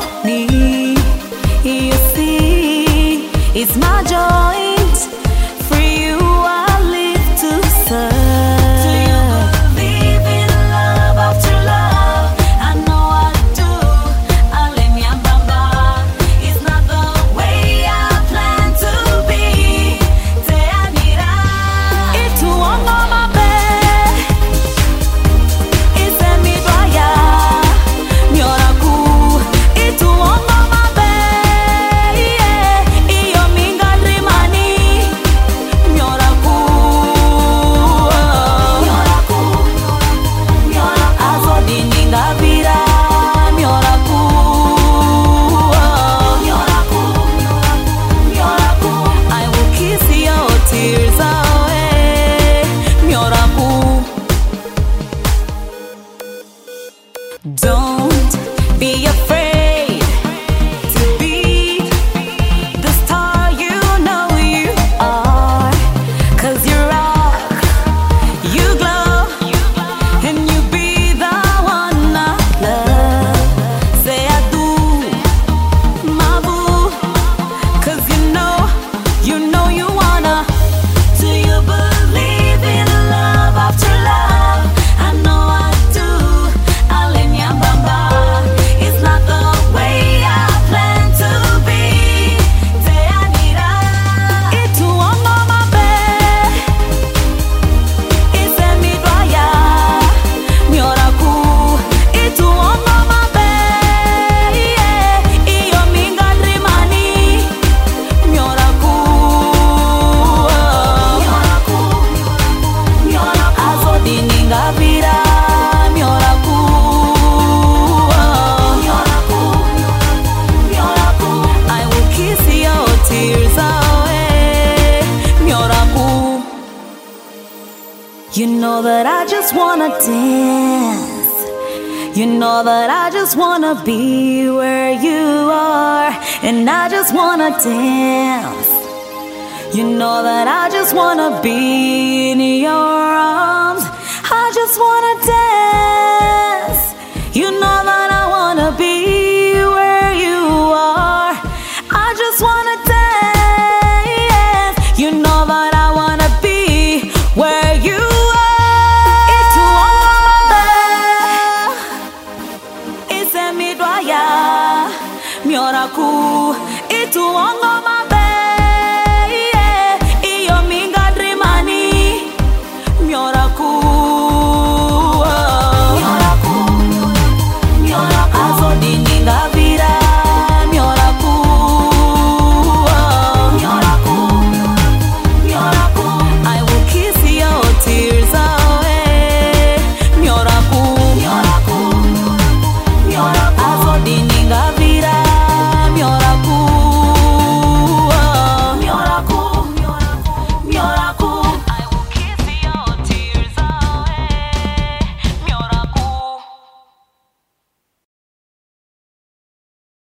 me. You see, it's my joint. For you, I live to serve. Do you believe in love after love? I know I do. Alemiambamba is not the way I plan to be. Te anira. Itu ongo mabe. Ise mi doya. Mioraku. Itu ongo mabe. Iyo minga rimani. Mioraku. Mioraku. Mioraku. Azodi ninga vira. Mioraku. Mioraku. Mioraku. I will kiss your tears away. Mioraku. Don't be afraid to be the star you know you are. 'Cause you rock, you glow, and you be the one I love. Say I do, my boo. 'Cause you know you wanna. Do you believe in love after love? I know I do. Alemiambamba is not the way I plan to be. Te anira. Itu ongo mabe. Ise mi doya. Mioraku. Itu ongo mabe. Iyo minga rimani. Mioraku. Mioraku. Mioraku. Azodi ninga vira. Mioraku. Mioraku. Mioraku. I will kiss your tears away. Mioraku. You know that I just wanna dance. You know that I just wanna be where you are. And I just wanna dance. You know that I just wanna be in your arms. I just wanna dance. You know that I wanna be where you are. I just wanna dance. You know that I wanna be where you are. Itu ongo mabe. Ise mi doya. Mioraku. Itu ongo mabe.